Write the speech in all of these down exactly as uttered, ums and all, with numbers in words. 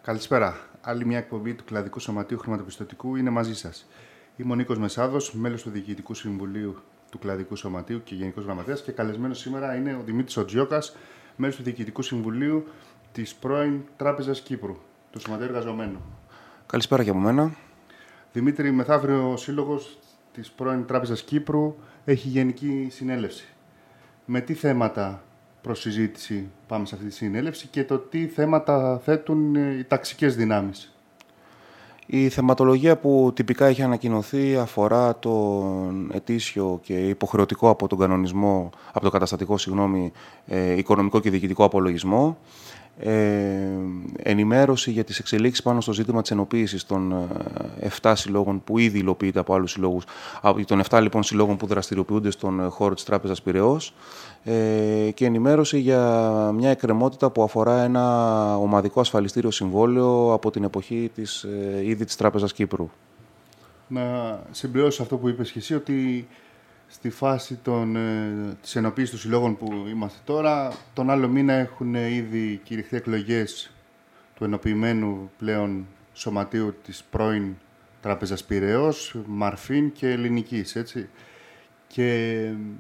Καλησπέρα. Άλλη μια εκπομπή του Κλαδικού Σωματείου Χρηματοπιστωτικού είναι μαζί σας. Είμαι ο Νίκος Μεσάδος, μέλος του Διοικητικού Συμβουλίου του Κλαδικού Σωματείου και Γενικός Γραμματέας, και καλεσμένος σήμερα είναι ο Δημήτρης Οτζιόκας, μέλος του Διοικητικού Συμβουλίου της πρώην Τράπεζας Κύπρου, του Σωματείου Εργαζομένου. Καλησπέρα και από μένα. Δημήτρη, μεθαύριο ο Σύλλογος της πρώην Τράπεζας Κύπρου έχει γενική συνέλευση. Με τι θέματα προς συζήτηση πάμε σε αυτή τη συνέλευση και το τι θέματα θέτουν οι ταξικές δυνάμεις? Η θεματολογία που τυπικά έχει ανακοινωθεί αφορά τον ετήσιο και υποχρεωτικό από τον κανονισμό, από το καταστατικό, συγγνώμη, ε, οικονομικό και διοικητικό απολογισμό, ε, ενημέρωση για τις εξελίξεις πάνω στο ζήτημα της ενοποίησης των επτά συλλόγων που ήδη υλοποιείται από άλλους συλλόγους, των επτά λοιπόν συλλόγων που δραστηριοποιούνται στον χώρο της Τράπεζας Πειραιώς, ε, και ενημέρωση για μια εκκρεμότητα που αφορά ένα ομαδικό ασφαλιστήριο συμβόλαιο από την εποχή της, ε, ήδη της Τράπεζας Κύπρου. Να συμπληρώσω αυτό που είπες και εσύ, ότι στη φάση των, ε, της ενοποίησης των συλλόγων που είμαστε τώρα, τον άλλο μήνα έχουν ήδη κηρυχθεί εκλογές του ενοποιημένου πλέον σωματείου της πρώην Τράπεζας Πειραιώς, Μαρφίν και Ελληνικής, έτσι. Και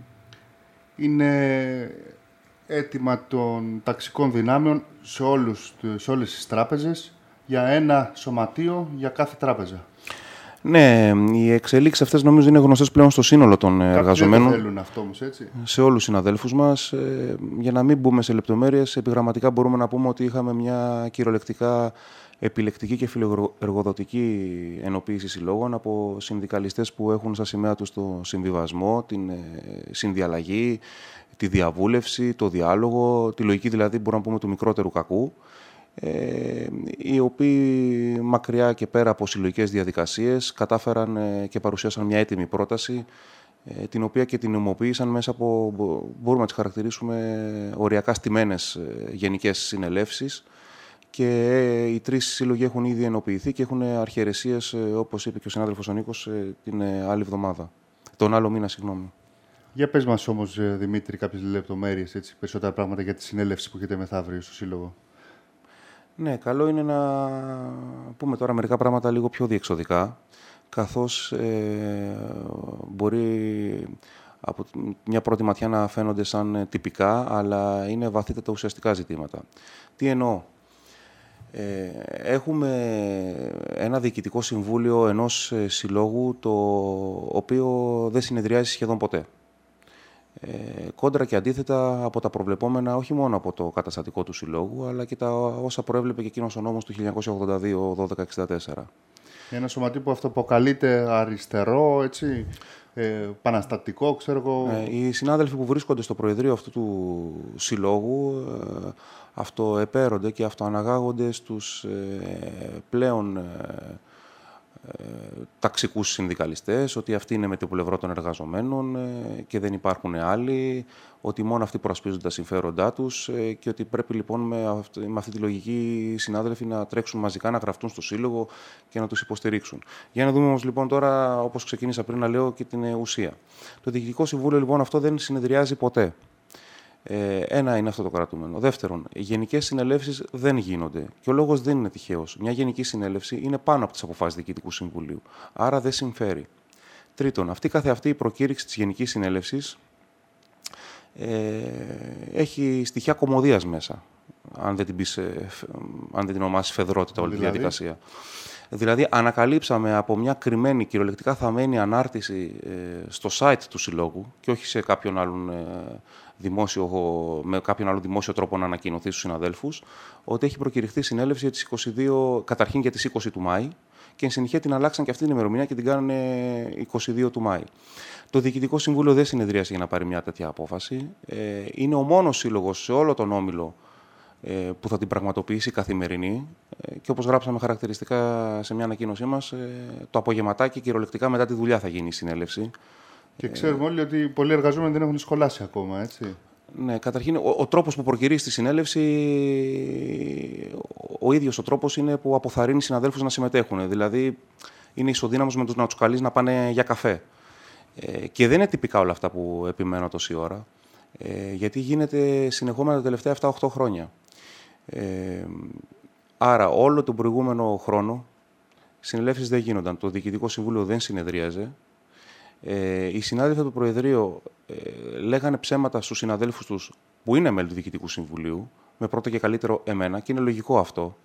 είναι αίτημα των ταξικών δυνάμεων σε, όλους, σε όλες τις τράπεζες για ένα σωματείο για κάθε τράπεζα. Ναι, οι εξελίξεις αυτές νομίζω είναι γνωστές πλέον στο σύνολο των Κάποιοι εργαζομένων. δεν θέλουν αυτό όμως, έτσι. Σε όλους τους συναδέλφους μας. Ε, για να μην μπούμε σε λεπτομέρειες, επιγραμματικά μπορούμε να πούμε ότι είχαμε μια κυριολεκτικά επιλεκτική και φιλοεργοδοτική ενοποίηση συλλόγων από συνδικαλιστές που έχουν στα σημαία τους το συμβιβασμό, την ε, συνδιαλλαγή, τη διαβούλευση, το διάλογο, τη λογική δηλαδή μπορούμε να πούμε του μικρότερου κακού, ε, οι οποίοι μακριά και πέρα από συλλογικές διαδικασίες κατάφεραν ε, και παρουσίασαν μια έτοιμη πρόταση, ε, την οποία και την ομοποίησαν μέσα από, μπορούμε να τις χαρακτηρίσουμε, οριακά στημένες ε, γενικές συνελεύσεις, και ε, οι τρεις σύλλογοι έχουν ήδη ενοποιηθεί και έχουν αρχιερεσίες, ε, όπως είπε και ο συνάδελφος ο Νίκος, ε, την ε, άλλη εβδομάδα, τον άλλο μήνα, συγγνώμη. Για πες μας όμως, Δημήτρη, κάποιες λεπτομέρειες, έτσι, περισσότερα πράγματα για τη συνέλευση που έχετε μεθαύριο στο Σύλλογο. Ναι, καλό είναι να πούμε τώρα μερικά πράγματα λίγο πιο διεξοδικά, καθώς ε, μπορεί από μια πρώτη ματιά να φαίνονται σαν τυπικά, αλλά είναι βαθύτερα ουσιαστικά ζητήματα. Τι εννοώ? Ε, έχουμε ένα διοικητικό συμβούλιο ενός συλλόγου, το οποίο δεν συνεδριάζει σχεδόν ποτέ. Ε, κόντρα και αντίθετα από τα προβλεπόμενα όχι μόνο από το καταστατικό του συλλόγου, αλλά και τα όσα προέβλεπε και εκείνος ο νόμος του χίλια εννιακόσια ογδόντα δύο δώδεκα εξήντα τέσσερα. Ένα σωματείο που αυτοποκαλείται αριστερό, έτσι, ε, παναστατικό, ξέρω εγώ. Ε, οι συνάδελφοι που βρίσκονται στο προεδρείο αυτού του συλλόγου ε, αυτοεπέρονται και αυτοαναγάγονται στους ε, πλέον ε, ε, ταξικούς συνδικαλιστές, ότι αυτοί είναι με το πλευρό των εργαζομένων ε, και δεν υπάρχουν άλλοι, ότι μόνο αυτοί προασπίζονται τα συμφέροντά τους ε, και ότι πρέπει λοιπόν με αυτή, με αυτή τη λογική οι συνάδελφοι να τρέξουν μαζικά, να γραφτούν στο σύλλογο και να τους υποστηρίξουν. Για να δούμε όμως λοιπόν τώρα, όπως ξεκίνησα πριν να λέω, και την ουσία. Το Διοικητικό Συμβούλιο λοιπόν αυτό δεν συνεδριάζει ποτέ. Ε, ένα είναι αυτό το κρατούμενο. Δεύτερον, οι γενικές συνελεύσεις δεν γίνονται. Και ο λόγος δεν είναι τυχαίος. Μια γενική συνέλευση είναι πάνω από τις αποφάσεις Διοικητικού Συμβουλίου. Άρα δεν συμφέρει. Τρίτον, αυτή καθεαυτή η προκήρυξη της γενικής συνέλευσης ε, έχει στοιχεία κωμωδίας μέσα. Αν δεν την, πεις, ε, αν δεν την ονομάσεις φεδρότητα όλη δηλαδή. Τη διαδικασία. Δηλαδή, ανακαλύψαμε από μια κρυμμένη, κυριολεκτικά θαμμένη ανάρτηση ε, στο site του Συλλόγου και όχι σε κάποιον άλλον ε, δημόσιο, με κάποιον άλλο δημόσιο τρόπο να ανακοινωθεί στους συναδέλφους, ότι έχει προκηρυχθεί συνέλευση για τις είκοσι δύο, καταρχήν για τις είκοσι του Μάη, και εν συνεχεία την αλλάξαν και αυτή την ημερομηνία και την κάνουν είκοσι δύο του Μάη. Το Διοικητικό Συμβούλιο δεν συνεδρίασε για να πάρει μια τέτοια απόφαση. Ε, είναι ο μόνος σύλλογος σε όλο τον Όμιλο που θα την πραγματοποιήσει καθημερινή, και όπως γράψαμε χαρακτηριστικά σε μια ανακοίνωσή μας, το απογευματάκι κυριολεκτικά μετά τη δουλειά θα γίνει η συνέλευση. Και ξέρουμε όλοι ότι πολλοί εργαζόμενοι δεν έχουν σχολάσει ακόμα, έτσι. Ναι, καταρχήν ο, ο τρόπος που προκυρεί στη συνέλευση, ο, ο ίδιος ο τρόπος είναι που αποθαρρύνει συναδέλφους να συμμετέχουν. Δηλαδή είναι ισοδύναμος με τους να τους καλείς να πάνε για καφέ. Ε, και δεν είναι τυπικά όλα αυτά που επιμένω τόση ώρα, ε, γιατί γίνεται συνεχόμενα τα τελευταία επτά οχτώ χρόνια. Ε, Άρα, όλο τον προηγούμενο χρόνο, συνελεύσεις δεν γίνονταν. Το Διοικητικό Συμβούλιο δεν συνεδρίαζε. Ε, οι συνάδελφοι του Προεδρείου ε, λέγανε ψέματα στους συναδέλφους τους που είναι μέλη του Διοικητικού Συμβουλίου, με πρώτο και καλύτερο εμένα, και είναι λογικό αυτό,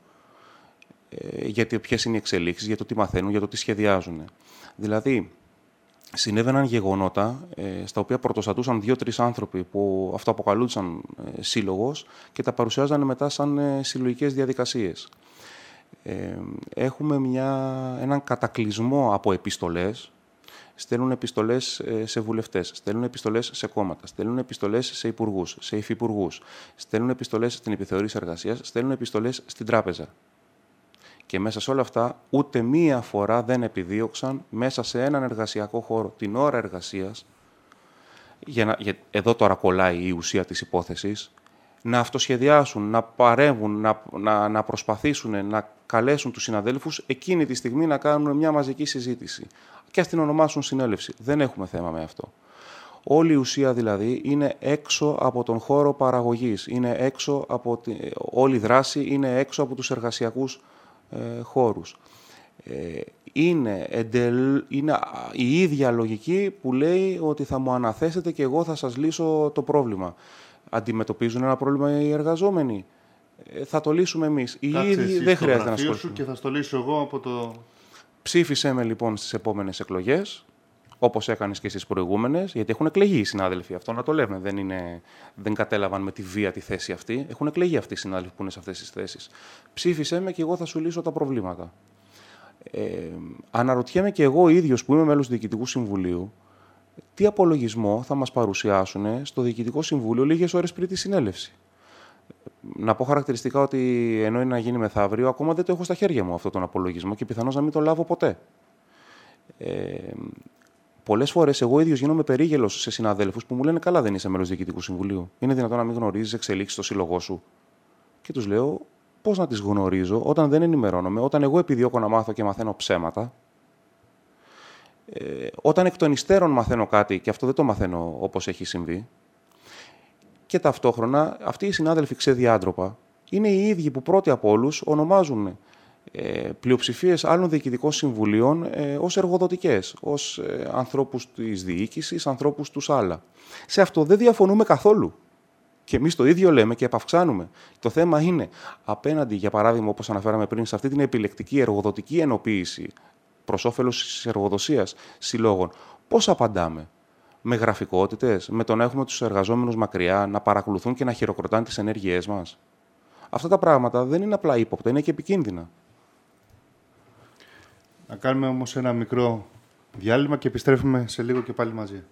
ε, γιατί ποιες είναι οι εξελίξεις, για το τι μαθαίνουν, για το τι σχεδιάζουν. Δηλαδή, συνέβαιναν γεγονότα ε, στα οποία πρωτοστατούσαν δύο-τρεις άνθρωποι που αυτοαποκαλούνταν ε, σύλλογος και τα παρουσιάζανε μετά σαν ε, συλλογικές διαδικασίες. Ε, έχουμε μια, έναν κατακλυσμό από επιστολές. Στέλνουν επιστολές σε βουλευτές, στέλνουν επιστολές σε κόμματα, στέλνουν επιστολές σε υπουργούς, σε υφυπουργούς, στέλνουν επιστολές στην επιθεώρηση εργασίας, στέλνουν επιστολές στην τράπεζα. Και μέσα σε όλα αυτά, ούτε μία φορά δεν επιδίωξαν μέσα σε έναν εργασιακό χώρο την ώρα εργασίας, για να, για, εδώ τώρα κολλάει η ουσία της υπόθεσης, να αυτοσχεδιάσουν, να παρέμβουν, να, να, να προσπαθήσουν να καλέσουν τους συναδέλφους εκείνη τη στιγμή να κάνουν μια μαζική συζήτηση. Και ας την ονομάσουν συνέλευση. Δεν έχουμε θέμα με αυτό. Όλη η ουσία δηλαδή είναι έξω από τον χώρο παραγωγής. Είναι έξω από τη... Όλη η δράση είναι έξω από τους εργασιακούς ε, χώρους. Ε, είναι, εντελ... είναι η ίδια λογική που λέει ότι θα μου αναθέσετε και εγώ θα σας λύσω το πρόβλημα. Αντιμετωπίζουν ένα πρόβλημα οι εργαζόμενοι. Ε, θα το λύσουμε εμείς. Οι ίδιοι δεν χρειάζεται να ασχοληθούν. Και θα στο λύσω εγώ από το... Ψήφισέ με λοιπόν στις επόμενες εκλογές, όπως έκανες και στις προηγούμενες, γιατί έχουν εκλεγεί οι συνάδελφοι. Αυτό να το λέμε. Δεν, είναι, δεν κατέλαβαν με τη βία τη θέση αυτή. Έχουν εκλεγεί αυτοί οι συνάδελφοι που είναι σε αυτές τις θέσεις. Ψήφισέ με και εγώ θα σου λύσω τα προβλήματα. Ε, αναρωτιέμαι και εγώ ίδιος που είμαι μέλος του Διοικητικού Συμβουλίου, τι απολογισμό θα μας παρουσιάσουν στο Διοικητικό Συμβούλιο λίγες ώρες πριν τη συνέλευση. Να πω χαρακτηριστικά ότι ενώ είναι να γίνει μεθαύριο, ακόμα δεν το έχω στα χέρια μου αυτόν τον απολογισμό και πιθανώς να μην το λάβω ποτέ. Ε, πολλές φορές εγώ ίδιος γίνομαι περίγελος σε συναδέλφους που μου λένε: καλά, δεν είσαι μέλος Διοικητικού Συμβουλίου. Είναι δυνατόν να μην γνωρίζεις εξελίξεις στο σύλλογό σου? Και τους λέω: πώς να τις γνωρίζω όταν δεν ενημερώνομαι, όταν εγώ επιδιώκω να μάθω και μαθαίνω ψέματα, ε, όταν εκ των υστέρων μαθαίνω κάτι και αυτό δεν το μαθαίνω όπως έχει συμβεί. Και ταυτόχρονα αυτοί οι συνάδελφοι ξεδιάντροπα είναι οι ίδιοι που πρώτοι από όλους ονομάζουν ε, πλειοψηφίες άλλων διοικητικών συμβουλίων ε, ως εργοδοτικές, ως ε, ανθρώπους της διοίκησης, ανθρώπους τους άλλα. Σε αυτό δεν διαφωνούμε καθόλου. Και εμείς το ίδιο λέμε και επαυξάνουμε. Το θέμα είναι απέναντι, για παράδειγμα, όπως αναφέραμε πριν, σε αυτή την επιλεκτική εργοδοτική ενοποίηση προς όφελος της εργοδοσίας συλλόγων, πώς απαντάμε? Με γραφικότητες, με το να έχουμε τους εργαζόμενους μακριά, να παρακολουθούν και να χειροκροτάνε τις ενέργειές μας? Αυτά τα πράγματα δεν είναι απλά ύποπτα, είναι και επικίνδυνα. Να κάνουμε όμως ένα μικρό διάλειμμα και επιστρέφουμε σε λίγο και πάλι μαζί.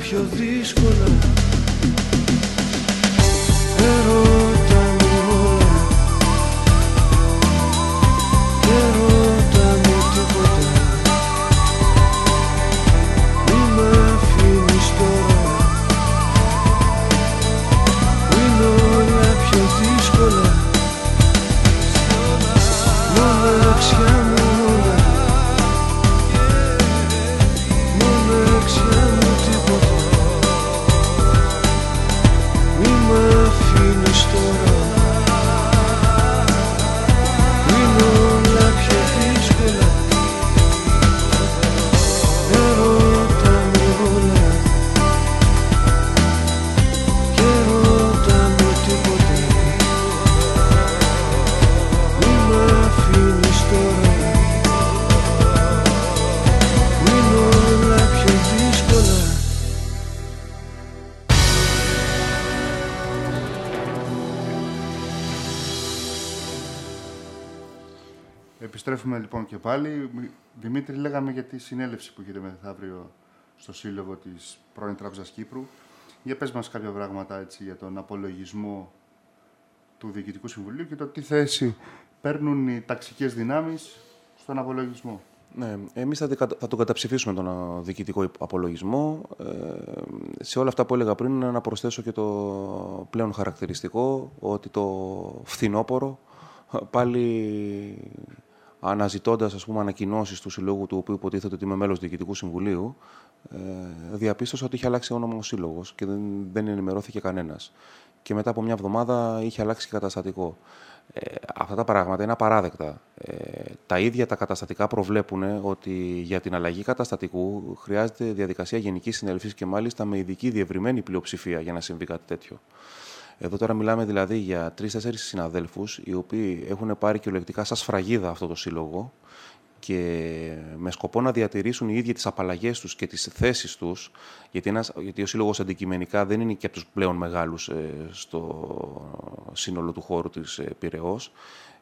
πιο δύσκολα. Ερώτα μου όλα, ερώτα μου τίποτα. Μη μ' αφήνεις τώρα, που είναι όλα πιο δύσκολα. Μοναξιά μου όλα, μοναξιά μου τίποτα. Μη μ' αφήνεις τώρα, που είναι όλα πιο δύσκολα. Ερώτα μου όλα και ερώτα μου τίποτα. Μη μ' αφήνεις τώρα, που είναι όλα πιο δύσκολα. Επιστρέφουμε λοιπόν και πάλι. Δημήτρη, λέγαμε για τη συνέλευση που γίνεται μεθαύριο στο Σύλλογο της πρώην Τράπεζας Κύπρου. Για πες μας κάποια πράγματα έτσι, για τον απολογισμό του Διοικητικού Συμβουλίου και το τι θέση παίρνουν οι ταξικές δυνάμεις στον απολογισμό. Ναι, εμείς θα, θα τον καταψηφίσουμε τον διοικητικό απολογισμό. Ε, σε όλα αυτά που έλεγα πριν, να προσθέσω και το πλέον χαρακτηριστικό, ότι το φθινόπωρο πάλι αναζητώντας, ας πούμε, ανακοινώσεις του συλλόγου, του οποίου υποτίθεται ότι είμαι μέλος του Διοικητικού Συμβουλίου, ε, διαπίστωσα ότι είχε αλλάξει όνομα ο σύλλογος και δεν, δεν ενημερώθηκε κανένας. Και μετά από μια εβδομάδα είχε αλλάξει και καταστατικό. Ε, αυτά τα πράγματα είναι απαράδεκτα. Ε, τα ίδια τα καταστατικά προβλέπουν ότι για την αλλαγή καταστατικού χρειάζεται διαδικασία γενικής συνέλευσης και μάλιστα με ειδική διευρυμένη πλειοψηφία για να συμβεί κάτι τέτοιο. Εδώ τώρα μιλάμε δηλαδή για τρεις-τέσσερις συναδέλφους οι οποίοι έχουν πάρει κυριολεκτικά σαν σφραγίδα αυτό το σύλλογο και με σκοπό να διατηρήσουν οι ίδιοι τις απαλλαγές τους και τις θέσεις τους, γιατί, ένας, γιατί ο σύλλογος αντικειμενικά δεν είναι και από τους πλέον μεγάλους ε, στο σύνολο του χώρου της ε, Πειραιώς,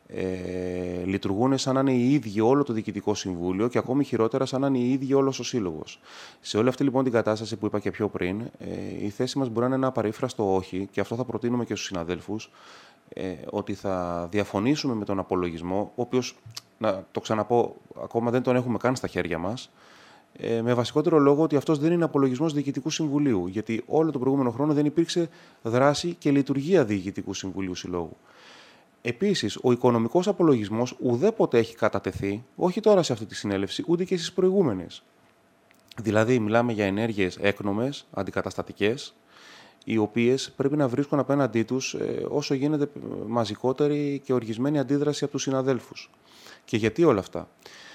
ε, λειτουργούν σαν να είναι οι ίδιοι όλο το Διοικητικό Συμβούλιο και ακόμη χειρότερα σαν να είναι οι ίδιοι όλος ο σύλλογος. Σε όλη αυτή λοιπόν την κατάσταση που είπα και πιο πριν, ε, η θέση μας μπορεί να είναι ένα παρήφραστο όχι, και αυτό θα προτείνουμε και στους συναδέλφους, ε, ότι θα διαφωνήσουμε με τον απολογισμό, ο οποίος, να το ξαναπώ, ακόμα δεν τον έχουμε καν στα χέρια μας, ε, με βασικότερο λόγο ότι αυτός δεν είναι απολογισμός Διοικητικού Συμβουλίου, γιατί όλο τον προηγούμενο χρόνο δεν υπήρξε δράση και λειτουργία Διοικητικού Συμβουλίου Συλλόγου. Επίσης, ο οικονομικός απολογισμός ουδέποτε έχει κατατεθεί, όχι τώρα σε αυτή τη συνέλευση, ούτε και στις προηγούμενες. Δηλαδή, μιλάμε για ενέργειες έκνομες, αντικαταστατικές, οι οποίες πρέπει να βρίσκουν απέναντί τους ε, όσο γίνεται μαζικότερη και οργισμένη αντίδραση από τους συναδέλφους. Και γιατί όλα αυτά?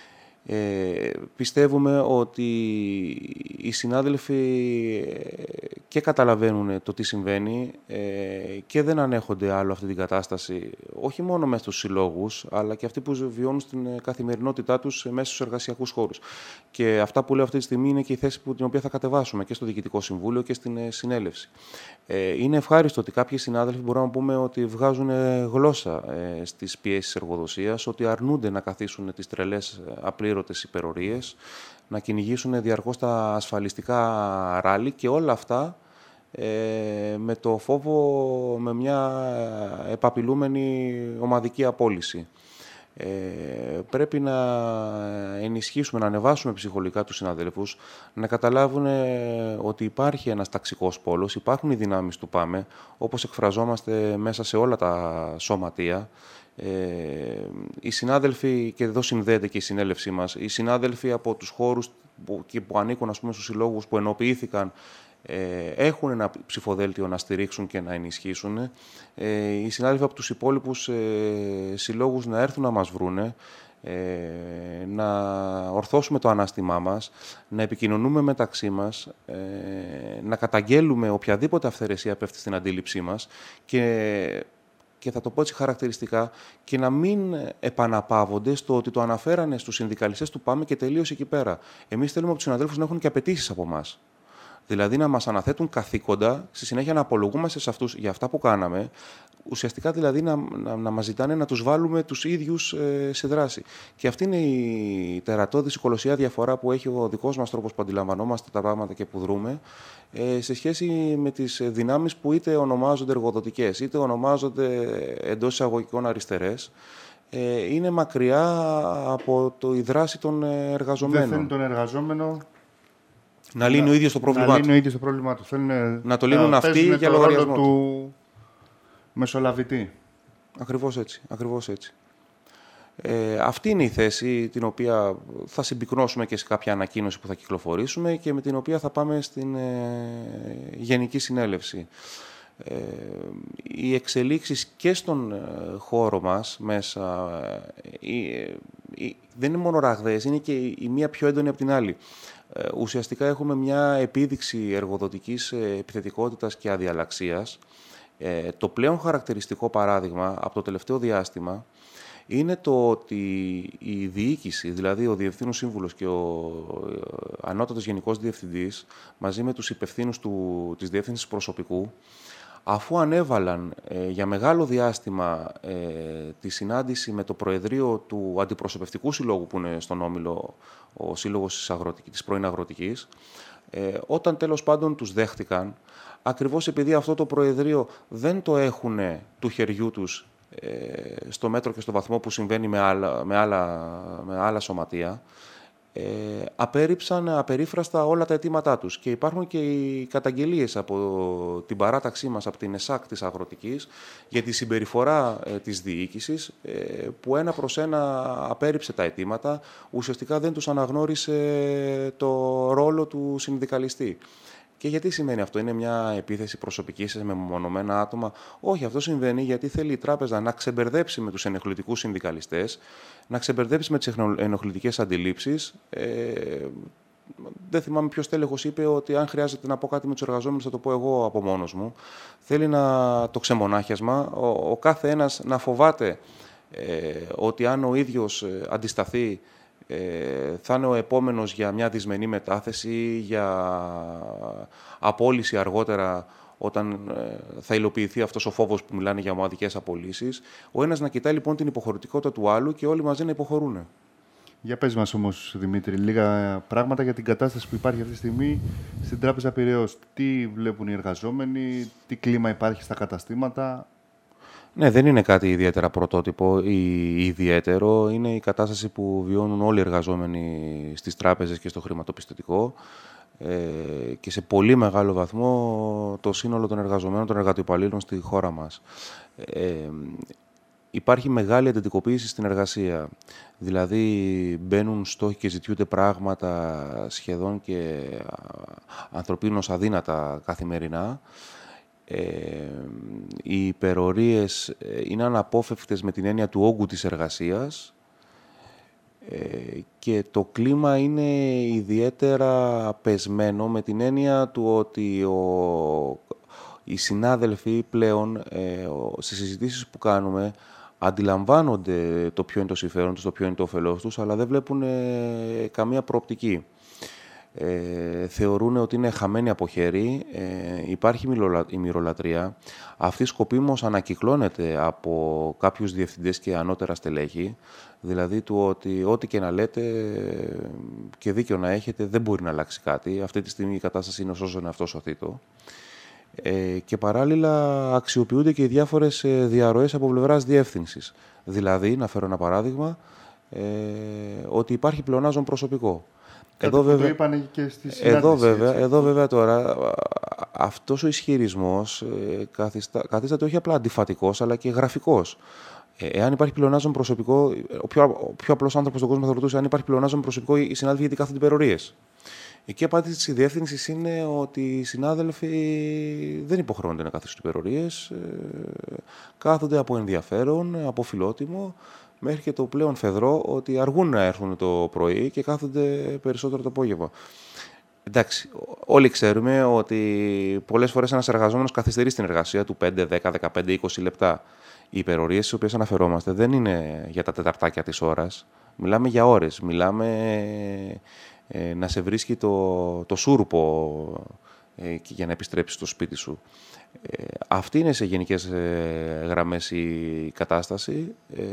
Ε, πιστεύουμε ότι οι συνάδελφοι και καταλαβαίνουν το τι συμβαίνει ε, και δεν ανέχονται άλλο αυτή την κατάσταση, όχι μόνο μέσα στους συλλόγους, αλλά και αυτοί που βιώνουν στην καθημερινότητά τους μέσα στους εργασιακούς χώρους. Και αυτά που λέω αυτή τη στιγμή είναι και η θέση που, την οποία θα κατεβάσουμε και στο Διοικητικό Συμβούλιο και στην συνέλευση. Ε, είναι ευχάριστο ότι κάποιοι συνάδελφοι μπορούμε να πούμε ότι βγάζουν γλώσσα ε, στις πιέσεις εργοδοσίας, ότι αρνούνται να καθίσουν τις τρελές απλήρωτες υπερορίες, να κυνηγήσουν διαρκώς τα ασφαλιστικά ράλι και όλα αυτά ε, με το φόβο, με μια επαπειλούμενη ομαδική απόλυση. Ε, πρέπει να ενισχύσουμε, να ανεβάσουμε ψυχολογικά τους συναδέλφους, να καταλάβουν ότι υπάρχει ένας ταξικός πόλος, υπάρχουν οι δυνάμεις του ΠΑΜΕ, όπως εκφραζόμαστε μέσα σε όλα τα σωματεία. Ε, οι συνάδελφοι, και εδώ συνδέεται και η συνέλευσή μας, οι συνάδελφοι από τους χώρους που, και που ανήκουν, ας πούμε, στους συλλόγους που ενοποιήθηκαν, ε, έχουν ένα ψηφοδέλτιο να στηρίξουν και να ενισχύσουν. Ε, οι συνάδελφοι από τους υπόλοιπους ε, συλλόγους να έρθουν να μας βρούνε, ε, να ορθώσουμε το ανάστημά μας, να επικοινωνούμε μεταξύ μας, ε, να καταγγέλουμε οποιαδήποτε αυθαιρεσία πέφτει στην αντίληψή μας και και θα το πω έτσι χαρακτηριστικά, και να μην επαναπαύονται στο ότι το αναφέρανε στους συνδικαλιστές του ΠΑΜΕ και τελείωσε εκεί πέρα. Εμείς θέλουμε από τους συναδέλφους να έχουν και απαιτήσεις από εμάς. Δηλαδή να μας αναθέτουν καθήκοντα, στη συνέχεια να απολογούμαστε σε αυτούς για αυτά που κάναμε, ουσιαστικά δηλαδή να, να, να μας ζητάνε να τους βάλουμε τους ίδιους ε, σε δράση. Και αυτή είναι η τερατώδης, η κολοσσιά διαφορά που έχει ο δικός μας τρόπος που αντιλαμβανόμαστε τα πράγματα και που δρούμε ε, σε σχέση με τις δυνάμεις που είτε ονομάζονται εργοδοτικές, είτε ονομάζονται εντός εισαγωγικών αριστερές. Ε, είναι μακριά από το, η δράση των εργαζομένων. Δεν θέλει τον εργαζόμενο να λύνει ο ίδιος το πρόβλημά του. Να λύνει ο ίδιος το πρόβλημά του. Θέλουν να το λύνουν αυτοί για λογαριασμό του μεσολαβητή. Ακριβώς έτσι. Ακριβώς έτσι. Ε, αυτή είναι η θέση την οποία θα συμπυκνώσουμε και σε κάποια ανακοίνωση που θα κυκλοφορήσουμε και με την οποία θα πάμε στην ε, Γενική Συνέλευση. Ε, οι εξελίξεις και στον ε, χώρο μας μέσα ε, ε, ε, δεν είναι μόνο ραγδαίες, είναι και η, η μία πιο έντονη από την άλλη. Ε, ουσιαστικά έχουμε μια επίδειξη εργοδοτικής ε, επιθετικότητας και αδιαλαξίας. Ε, το πλέον χαρακτηριστικό παράδειγμα από το τελευταίο διάστημα είναι το ότι η διοίκηση, δηλαδή ο Διευθύνων Σύμβουλος και ο Ανώτατος Γενικός Διευθυντής, μαζί με τους υπευθύνους του, της Διεύθυνσης Προσωπικού, αφού ανέβαλαν ε, για μεγάλο διάστημα ε, τη συνάντηση με το Προεδρείο του Αντιπροσωπευτικού Συλλόγου, που είναι στον Όμιλο ο Σύλλογος της, Αγροτικής, της πρώην Αγροτικής, ε, όταν τέλος πάντων τους δέχτηκαν, ακριβώς επειδή αυτό το Προεδρείο δεν το έχουν του χεριού τους ε, στο μέτρο και στο βαθμό που συμβαίνει με άλλα, με άλλα, με άλλα σωματεία, ε, απέρριψαν απερίφραστα όλα τα αιτήματά τους. Και υπάρχουν και οι καταγγελίες από την παράταξή μας, από την ΕΣΑΚ της Αγροτικής, για τη συμπεριφορά ε, της διοίκησης, ε, που ένα προς ένα απέρριψε τα αιτήματα, ουσιαστικά δεν τους αναγνώρισε το ρόλο του συνδικαλιστή. Και γιατί σημαίνει αυτό? Είναι μια επίθεση προσωπική σε μεμονωμένα άτομα? Όχι, αυτό συμβαίνει γιατί θέλει η τράπεζα να ξεμπερδέψει με τους ενοχλητικούς συνδικαλιστές, να ξεμπερδέψει με τις ενοχλητικές αντιλήψεις. Ε, δεν θυμάμαι ποιος τέλεχος είπε ότι αν χρειάζεται να πω κάτι με τους εργαζόμενους θα το πω εγώ από μόνος μου. Θέλει να, το ξεμονάχιασμα, ο, ο κάθε ένας να φοβάται ε, ότι αν ο ίδιος ε, αντισταθεί, Ε, θα είναι ο επόμενος για μια δυσμενή μετάθεση, για απόλυση αργότερα όταν ε, θα υλοποιηθεί αυτός ο φόβος που μιλάνε για ομαδικές απολύσεις. Ο ένας να κοιτάει λοιπόν την υποχωρητικότητα του άλλου και όλοι μαζί να υποχωρούν. Για πες μας όμως, Δημήτρη, λίγα πράγματα για την κατάσταση που υπάρχει αυτή τη στιγμή στην Τράπεζα Πειραιώς. Τι βλέπουν οι εργαζόμενοι, τι κλίμα υπάρχει στα καταστήματα? Ναι, δεν είναι κάτι ιδιαίτερα πρωτότυπο ή ιδιαίτερο. Είναι η κατάσταση που βιώνουν όλοι οι εργαζόμενοι στις τράπεζες και στο χρηματοπιστωτικό ε, και σε πολύ μεγάλο βαθμό το σύνολο των εργαζομένων, των εργατοϊπαλλήλων στη χώρα μας. Ε, υπάρχει μεγάλη εντατικοποίηση στην εργασία. Δηλαδή μπαίνουν στόχοι και ζητιούνται πράγματα σχεδόν και ανθρωπίνως αδύνατα καθημερινά. Ε, οι υπερορίες είναι αναπόφευκτες με την έννοια του όγκου της εργασίας ε, και το κλίμα είναι ιδιαίτερα πεσμένο με την έννοια του ότι ο, οι συνάδελφοι πλέον ε, στις συζητήσεις που κάνουμε αντιλαμβάνονται το ποιο είναι το συμφέρον τους, το ποιο είναι το όφελός τους, αλλά δεν βλέπουν ε, καμία προοπτική. Ε, θεωρούν ότι είναι χαμένοι από χέρι, ε, υπάρχει η μυρολατρεία. Αυτή σκοπίμως ανακυκλώνεται από κάποιους διευθυντές και ανώτερα στελέχη, δηλαδή του ότι ό,τι και να λέτε και δίκαιο να έχετε δεν μπορεί να αλλάξει κάτι. Αυτή τη στιγμή η κατάσταση είναι όσο είναι αυτό σωθήτο. Ε, και παράλληλα αξιοποιούνται και οι διάφορες διαρροές από πλευράς διεύθυνσης. Δηλαδή, να φέρω ένα παράδειγμα, ε, ότι υπάρχει πλεονάζον προσωπικό. Εδώ βέβαια, το είπαν και στη συνάντηση, εδώ, βέβαια, έτσι. εδώ βέβαια τώρα αυτός ο ισχυρισμός ε, καθίσταται όχι απλά αντιφατικός αλλά και γραφικός. Ε, εάν υπάρχει πλεονάζον προσωπικό, ο πιο, ο πιο απλός άνθρωπος στον κόσμο θα ρωτούσε αν υπάρχει πλεονάζον προσωπικό, οι συνάδελφοι γιατί κάθονται υπερορίες. Εκεί η απάντηση της διεύθυνσης είναι ότι οι συνάδελφοι δεν υποχρεώνται να κάθονται υπερορίες, ε, κάθονται από ενδιαφέρον, από φιλότιμο, μέχρι και το πλέον φεδρό ότι αργούν να έρθουν το πρωί και κάθονται περισσότερο το απόγευμα. Εντάξει, όλοι ξέρουμε ότι πολλές φορές ένας εργαζόμενος καθυστερεί στην εργασία του πέντε, δέκα, δεκαπέντε, είκοσι λεπτά. Οι υπερορίες στις οποίες αναφερόμαστε δεν είναι για τα τεταρτάκια της ώρας. Μιλάμε για ώρες. Μιλάμε ε, να σε βρίσκει το, το σούρουπο ε, για να επιστρέψεις στο σπίτι σου. Ε, αυτή είναι σε γενικές ε, γραμμές η κατάσταση. Ε,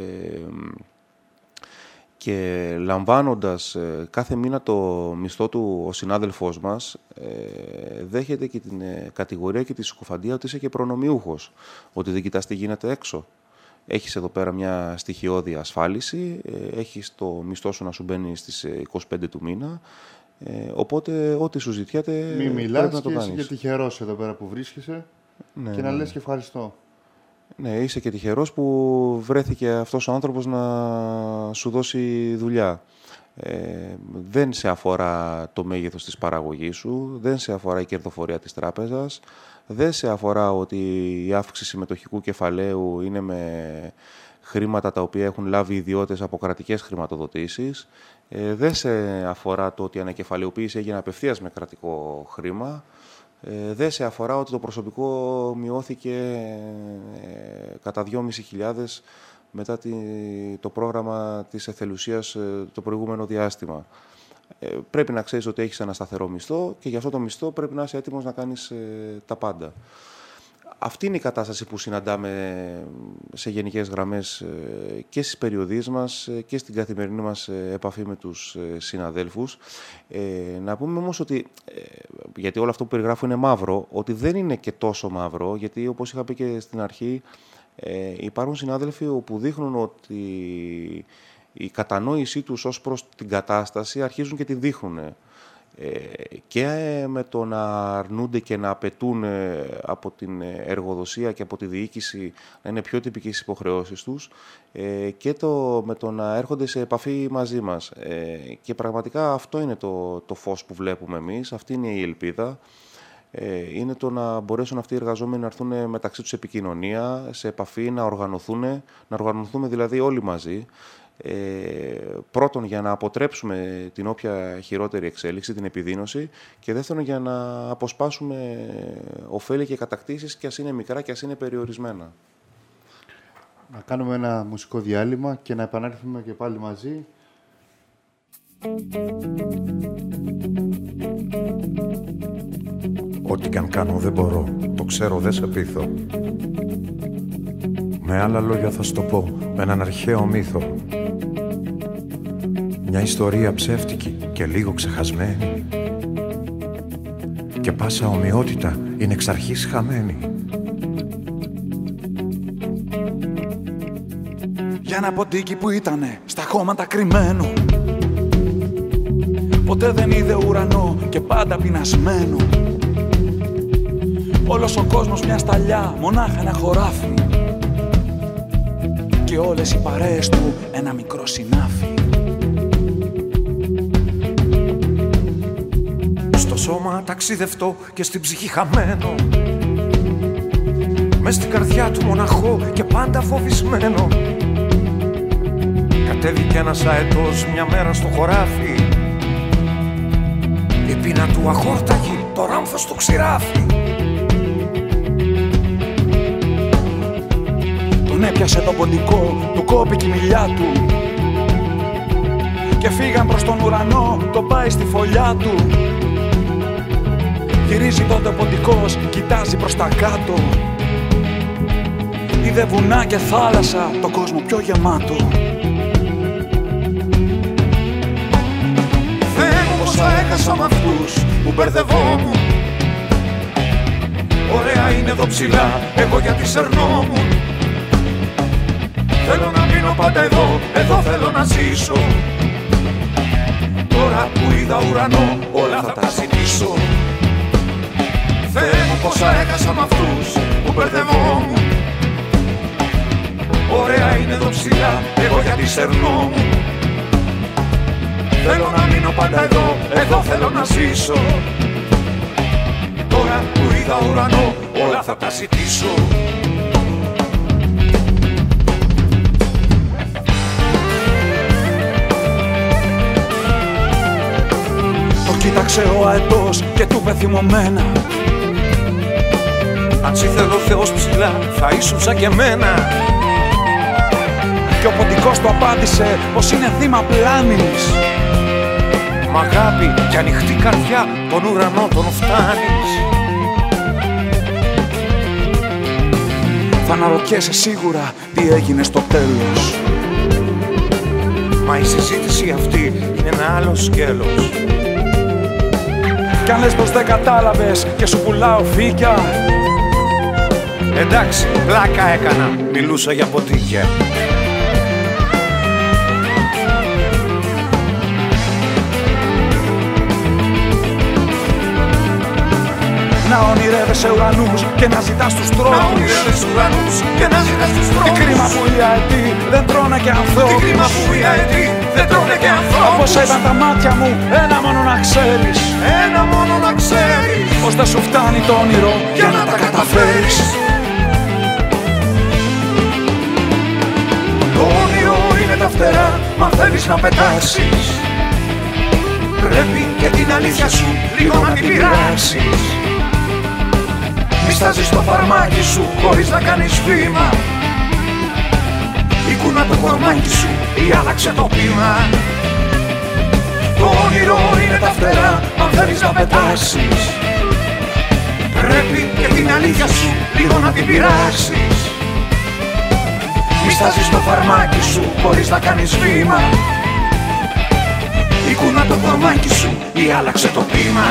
και λαμβάνοντας ε, κάθε μήνα το μισθό του ο συνάδελφός μας, ε, δέχεται και την ε, κατηγορία και τη συκοφαντία ότι είσαι και προνομιούχος, ότι δεν κοιτάς τι γίνεται έξω. Έχεις εδώ πέρα μια στοιχειώδη ασφάλιση, ε, έχεις το μισθό σου να σου μπαίνει στις είκοσι πέντε του μήνα, ε, οπότε ό,τι σου ζητιέται Μη πρέπει μιλάς να το και κάνεις. είσαι και τυχερός εδώ πέρα που βρίσκεσαι, Ναι, και να ναι. λες και ευχαριστώ. Ναι, είσαι και τυχερός που βρέθηκε αυτός ο άνθρωπος να σου δώσει δουλειά. Ε, δεν σε αφορά το μέγεθος της παραγωγής σου, δεν σε αφορά η κερδοφορία της τράπεζας, δεν σε αφορά ότι η αύξηση μετοχικού κεφαλαίου είναι με χρήματα τα οποία έχουν λάβει ιδιώτες από κρατικές χρηματοδοτήσεις, ε, δεν σε αφορά το ότι η ανακεφαλαιοποίηση έγινε απευθείας με κρατικό χρήμα, Ε, δεν σε αφορά ότι το προσωπικό μειώθηκε ε, κατά δυόμισι χιλιάδες μετά τη, το πρόγραμμα της εθελουσίας ε, το προηγούμενο διάστημα. Ε, πρέπει να ξέρεις ότι έχεις ένα σταθερό μισθό και για αυτό το μισθό πρέπει να είσαι έτοιμος να κάνεις ε, τα πάντα. Αυτή είναι η κατάσταση που συναντάμε σε γενικές γραμμές και στις περιοδίες μας και στην καθημερινή μας επαφή με τους συναδέλφους. Ε, να πούμε όμως ότι, γιατί όλο αυτό που περιγράφω είναι μαύρο, ότι δεν είναι και τόσο μαύρο, γιατί όπως είχα πει και στην αρχή, ε, υπάρχουν συνάδελφοι που δείχνουν ότι η κατανόησή τους ως προς την κατάσταση αρχίζουν και τη δείχνουν. Και με το να αρνούνται και να απαιτούν από την εργοδοσία και από τη διοίκηση να είναι πιο τυπικές στις υποχρεώσεις τους, και το, με το να έρχονται σε επαφή μαζί μας. Και πραγματικά αυτό είναι το, το φως που βλέπουμε εμείς, αυτή είναι η ελπίδα. Είναι το να μπορέσουν αυτοί οι εργαζόμενοι να έρθουν μεταξύ τους επικοινωνία, σε επαφή, να οργανωθούν, να οργανωθούμε δηλαδή όλοι μαζί. Ε, πρώτον, για να αποτρέψουμε την όποια χειρότερη εξέλιξη, την επιδείνωση, και δεύτερον, για να αποσπάσουμε ωφέλη και κατακτήσεις, και ας είναι μικρά και ας είναι περιορισμένα. Να κάνουμε ένα μουσικό διάλειμμα και να επανέλθουμε και πάλι μαζί. Ό,τι κι αν κάνω δεν μπορώ, το ξέρω, δεν σε πείθω. Με άλλα λόγια θα σου το πω, με έναν αρχαίο μύθο. Μια ιστορία ψεύτικη και λίγο ξεχασμένη, και πάσα ομοιότητα είναι εξ αρχής χαμένη. Για ένα ποντίκι που ήτανε στα χώματα κρυμμένο, ποτέ δεν είδε ουρανό και πάντα πεινασμένο. Όλος ο κόσμος μια σταλιά, μονάχα ένα χωράφι, και όλες οι παρέες του ένα μικρό συνάφι. Στο σώμα ταξιδευτό και στην ψυχή χαμένο, μες στην καρδιά του μοναχό και πάντα φοβισμένο. Κατέβηκε ένας αετός μια μέρα στο χωράφι, η πείνα του αχόρταγη, το ράμφος του ξηράφι. Τον έπιασε το ποντικό, του κόπηκε η μιλιά του, και φύγαν προς τον ουρανό, το πάει στη φωλιά του. Γυρίζει τότε ο ποντικός, κοιτάζει προς τα κάτω, είδε βουνά και θάλασσα, το κόσμο πιο γεμάτο. Θεέ μου, πόσα έχασα μ' αυτούς που μπερδευόμουν. Ωραία είναι εδώ ψηλά, εγώ γιατί σερνόμουν. Θέλω να μείνω πάντα εδώ, εδώ θέλω να ζήσω. Τώρα που είδα ουρανό, όλα θα τα ζητήσω. Θεέ μου, πόσα έχασα μ' αυτούς που μπερδευόμουν. Ωραία είναι εδώ ψηλά, εγώ γιατί σερνόμουν. Θέλω να μείνω πάντα εδώ, εδώ θέλω να ζήσω. Τώρα που είδα ουρανό, όλα θα τα ζητήσω. Το κοίταξε ο αετός και του είπε θυμωμένα, αν σ' ήθελε ο Θεός ψηλά, θα ήσουν σαν και εμένα. και ο ποντικός του απάντησε πως είναι θύμα πλάνης. Μ' αγάπη και ανοιχτή καρδιά τον ουρανό τον φτάνεις. θα αναρωτιέσαι σίγουρα τι έγινε στο τέλος. Μα η συζήτηση αυτή είναι ένα άλλο σκέλος. Κι αν λες πως δεν κατάλαβες και σου πουλάω φύκια, εντάξει, πλάκα έκανα, μιλούσα για ποτίκια. να ονειρεύεσαι ουρανούς και να ζητάς τους τρόπους. Να ονειρεύεσαι ουρανούς και να ζητάς τους τρόπους. Τι κρίμα που οι αετοί δεν τρώνε και ανθρώπους. Τι κρίμα που οι αετοί δεν τρώνε και ανθρώπους. Όπως είπαν τα μάτια μου, ένα μόνο να ξέρεις. Ένα μόνο να ξέρεις. Πως δεν σου φτάνει το όνειρο για να τα καταφέρεις. Το όνειρο είναι τα φτερά, μαθαίνεις να πετάξεις. Πρέπει και την αλήθεια σου λίγο να την πειράξεις. Μη στάζεις το φαρμάκι σου χωρίς να κάνεις βήμα. Ή κουνά το κορμάκι σου ή άλλαξε το πείμα. Το όνειρο είναι τα φτερά, μαθαίνεις να πετάξεις. Πρέπει και την αλήθεια σου λίγο να την πειράξεις. Μη στάζεις το φαρμάκι σου χωρίς να κάνεις βήμα. Ή κουνά το κορμάκι σου ή άλλαξε το πείμα.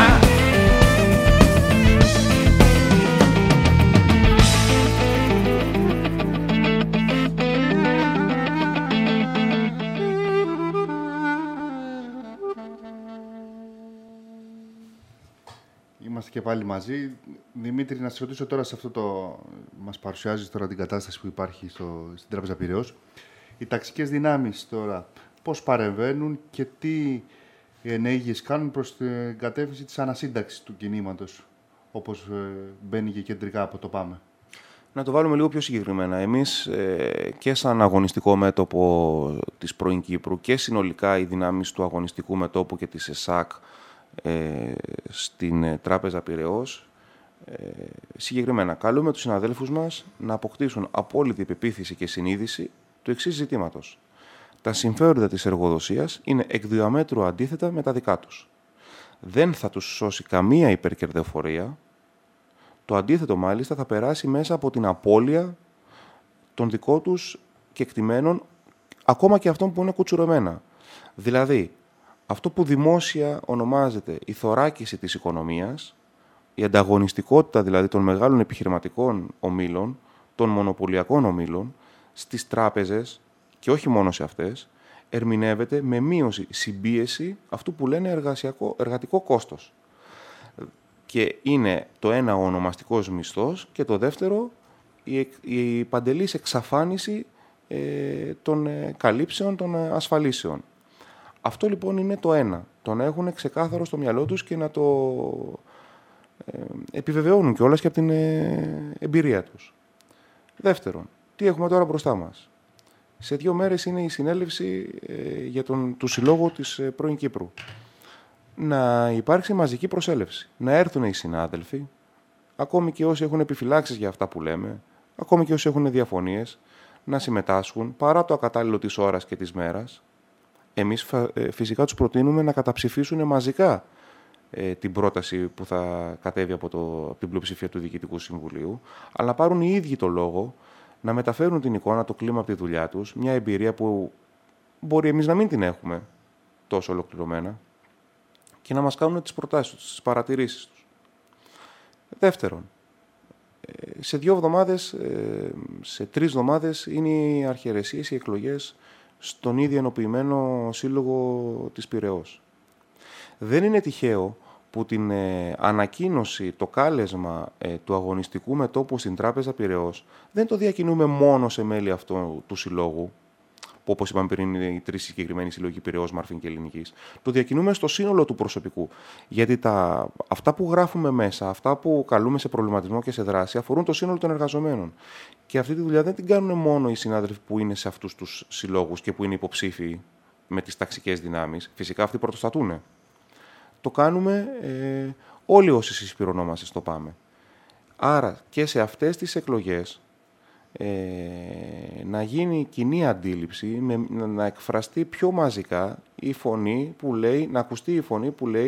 Είμαστε και πάλι μαζί. Δημήτρη, να σε ρωτήσω τώρα σε αυτό το... Μας παρουσιάζεις τώρα την κατάσταση που υπάρχει στο... στην Τράπεζα Πειραιώς. Οι ταξικές δυνάμεις τώρα πώς παρεμβαίνουν και τι ενέργειες κάνουν προς την κατεύθυνση της ανασύνταξης του κινήματος, όπως μπαίνει και κεντρικά από το ΠΑΜΕ. Να το βάλουμε λίγο πιο συγκεκριμένα. Εμείς ε, και σαν αγωνιστικό μέτωπο της πρώην Κύπρου και συνολικά οι δυνάμεις του αγωνιστικού μετώπου και της ΕΣΑΚ ε, στην ε, Τράπεζα Πειραιώς, ε, συγκεκριμένα καλούμε τους συναδέλφους μας να αποκτήσουν απόλυτη πεποίθηση και συνείδηση του εξής ζητήματος. Τα συμφέροντα της εργοδοσίας είναι εκ διαμέτρου αντίθετα με τα δικά τους. Δεν θα τους σώσει καμία υπερκερδοφορία. Το αντίθετο, μάλιστα, θα περάσει μέσα από την απώλεια των δικών τους κεκτημένων, ακόμα και αυτών που είναι κουτσουρωμένα. Δηλαδή, αυτό που δημόσια ονομάζεται η θωράκιση της οικονομίας, η ανταγωνιστικότητα δηλαδή των μεγάλων επιχειρηματικών ομίλων, των μονοπωλιακών ομίλων, στις τράπεζες, και όχι μόνο σε αυτές, ερμηνεύεται με μείωση, συμπίεση αυτού που λένε εργασιακό, εργατικό κόστος. Και είναι το ένα ο ονομαστικός μισθός και το δεύτερο η, η παντελής εξαφάνιση ε, των ε, καλύψεων, των ε, ασφαλίσεων. Αυτό λοιπόν είναι το ένα. Το να έχουν ξεκάθαρο στο μυαλό τους και να το ε, επιβεβαιώνουν κιόλας και από την ε, εμπειρία τους. Δεύτερον, τι έχουμε τώρα μπροστά μας. Σε δύο μέρες είναι η συνέλευση ε, για τον, του Συλλόγου της ε, πρώην Κύπρου. Να υπάρξει μαζική προσέλευση. Να έρθουν οι συνάδελφοι, ακόμη και όσοι έχουν επιφυλάξεις για αυτά που λέμε, ακόμη και όσοι έχουν διαφωνίες, να συμμετάσχουν παρά το ακατάλληλο της ώρας και της μέρας. Εμείς ε, φυσικά τους προτείνουμε να καταψηφίσουν μαζικά ε, την πρόταση που θα κατέβει από, το, από την πλειοψηφία του Διοικητικού Συμβουλίου, αλλά να πάρουν οι ίδιοι το λόγο, να μεταφέρουν την εικόνα, το κλίμα από τη δουλειά τους, μια εμπειρία που μπορεί εμείς να μην την έχουμε τόσο ολοκληρωμένα, και να μας κάνουν τις προτάσεις τους, τις παρατηρήσεις τους. Δεύτερον, σε δύο εβδομάδες, σε τρεις εβδομάδες είναι οι αρχιερεσίες, οι εκλογές στον ίδιο ενοποιημένο σύλλογο της Πειραιώς. Δεν είναι τυχαίο που την ε, ανακοίνωση, το κάλεσμα ε, του αγωνιστικού μετώπου στην Τράπεζα Πειραιώς δεν το διακινούμε μόνο σε μέλη αυτού του συλλόγου, που όπως είπαμε πριν είναι οι τρεις συγκεκριμένοι συλλογοί Πειραιώς, Μαρφήν και Ελληνικής. Το διακινούμε στο σύνολο του προσωπικού. Γιατί τα, αυτά που γράφουμε μέσα, αυτά που καλούμε σε προβληματισμό και σε δράση, αφορούν το σύνολο των εργαζομένων. Και αυτή τη δουλειά δεν την κάνουν μόνο οι συνάδελφοι που είναι σε αυτούς τους συλλόγους και που είναι υποψήφοι με τις ταξικές δυνάμεις. Φυσικά αυτοί πρωτοστατούν. Το κάνουμε ε, όλοι όσοι συσπηρωνόμαστε στο ΠΑΜΕ. Άρα και σε αυτές τις εκλογές ε, να γίνει κοινή αντίληψη, με, να εκφραστεί πιο μαζικά η φωνή που λέει, να ακουστεί η φωνή που λέει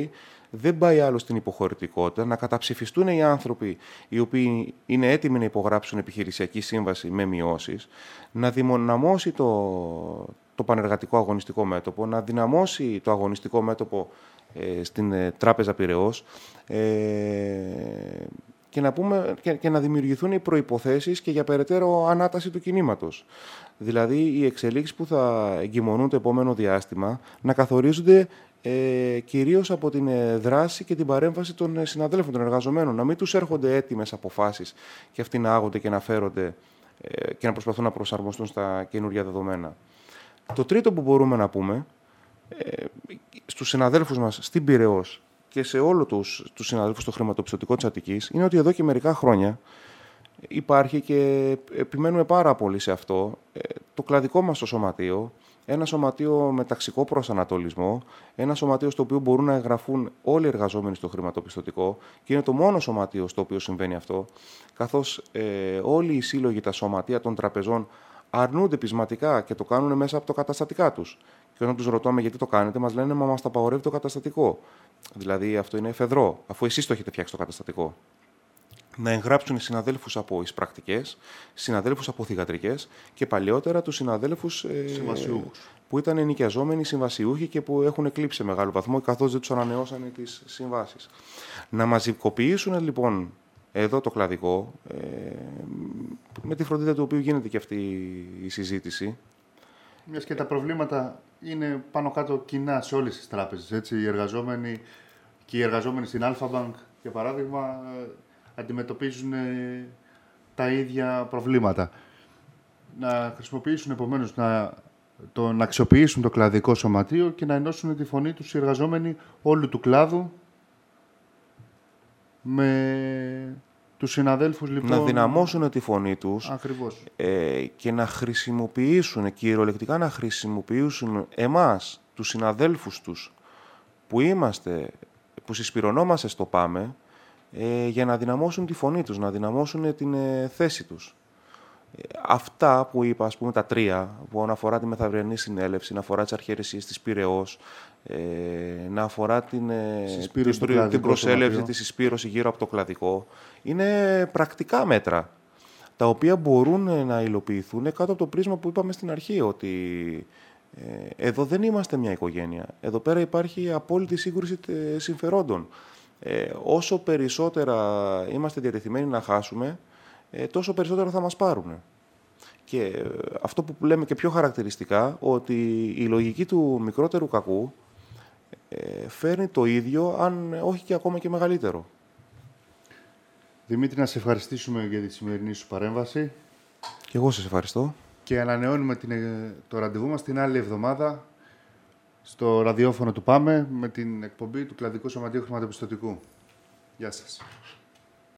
δεν πάει άλλο στην υποχωρητικότητα, να καταψηφιστούν οι άνθρωποι οι οποίοι είναι έτοιμοι να υπογράψουν επιχειρησιακή σύμβαση με μειώσεις, να δυναμώσει το, το πανεργατικό αγωνιστικό μέτωπο, να δυναμώσει το αγωνιστικό μέτωπο ε, στην ε, Τράπεζα Πειραιώς, ε, και να, πούμε, και, και να δημιουργηθούν οι προϋποθέσεις και για περαιτέρω ανάταση του κινήματος. Δηλαδή, οι εξελίξεις που θα εγκυμονούν το επόμενο διάστημα να καθορίζονται ε, κυρίως από την ε, δράση και την παρέμβαση των ε, συναδέλφων, των εργαζομένων. Να μην τους έρχονται έτοιμες αποφάσεις και αυτοί να άγονται και να φέρονται ε, και να προσπαθούν να προσαρμοστούν στα καινούργια δεδομένα. Το τρίτο που μπορούμε να πούμε, ε, στους συναδέλφους μας στην Πειραιώς και σε όλους τους, τους συναδέλφους στο χρηματοπιστωτικό της Αττικής, είναι ότι εδώ και μερικά χρόνια υπάρχει, και επιμένουμε πάρα πολύ σε αυτό, το κλαδικό μας το σωματείο, ένα σωματείο με ταξικό προσανατολισμό, ένα σωματείο στο οποίο μπορούν να εγγραφούν όλοι οι εργαζόμενοι στο χρηματοπιστωτικό, και είναι το μόνο σωματείο στο οποίο συμβαίνει αυτό, καθώς ε, όλοι οι σύλλογοι, τα σωματεία των τραπεζών αρνούνται πεισματικά και το κάνουν μέσα από το καταστατικά τους. Και όταν τους ρωτάμε γιατί το κάνετε, μας λένε «Μα μας τα απαγορεύει το καταστατικό». Δηλαδή αυτό είναι εφεδρό, αφού εσείς το έχετε φτιάξει το καταστατικό. Να εγγράψουν συναδέλφους από εισπρακτικές, συναδέλφους από θυγατρικές και παλαιότερα τους συναδέλφους ε, που ήταν ενοικιαζόμενοι συμβασιούχοι και που έχουν εκλείψει σε μεγάλο βαθμό, καθώς δεν τους ανανεώσανε τις συμβάσεις. Να μαζικοποιήσουν λοιπόν εδώ το κλαδικό, ε, με τη φροντίδα του οποίου γίνεται και αυτή η συζήτηση. Μιας και τα προβλήματα είναι πάνω κάτω κοινά σε όλες τις τράπεζες. Έτσι. Οι εργαζόμενοι και οι εργαζόμενοι στην Αλφα-Bank, για παράδειγμα, αντιμετωπίζουν τα ίδια προβλήματα. Να χρησιμοποιήσουν επομένως, να, το, να αξιοποιήσουν το κλαδικό σωματείο και να ενώσουν τη φωνή τους οι εργαζόμενοι όλου του κλάδου με τους συναδέλφους, λοιπόν. Να δυναμώσουν τη φωνή τους. Ακριβώς. Ε, και να χρησιμοποιήσουν, κυριολεκτικά να χρησιμοποιήσουν εμάς, τους συναδέλφους τους, που είμαστε, που συσπυρωνόμαστε στο ΠΑΜΕ, ε, για να δυναμώσουν τη φωνή τους, να δυναμώσουν την ε, θέση τους. Ε, αυτά που είπα, ας πούμε, τα τρία, που αφορά τη μεθαυριανή συνέλευση, να αφορά τις αρχαιρεσίες της Πειραιώς, ε, να αφορά την, ε, την, την προσέλευση, τη συσπήρωση γύρω από το κλαδικό, είναι πρακτικά μέτρα, τα οποία μπορούν να υλοποιηθούν κάτω από το πρίσμα που είπαμε στην αρχή, ότι ε, εδώ δεν είμαστε μια οικογένεια. Εδώ πέρα υπάρχει απόλυτη σύγκρουση συμφερόντων. Ε, όσο περισσότερα είμαστε διατεθειμένοι να χάσουμε, ε, τόσο περισσότερα θα μας πάρουν. Και ε, αυτό που λέμε και πιο χαρακτηριστικά, ότι η λογική του μικρότερου κακού ε, φέρνει το ίδιο, αν όχι και ακόμα και μεγαλύτερο. Δημήτρη, να σε ευχαριστήσουμε για τη σημερινή σου παρέμβαση. Και εγώ σας ευχαριστώ. Και ανανεώνουμε την, το ραντεβού μας την άλλη εβδομάδα στο ραδιόφωνο του ΠΑΜΕ με την εκπομπή του Κλαδικού Σωματείου Χρηματοπιστωτικού. Γεια σας.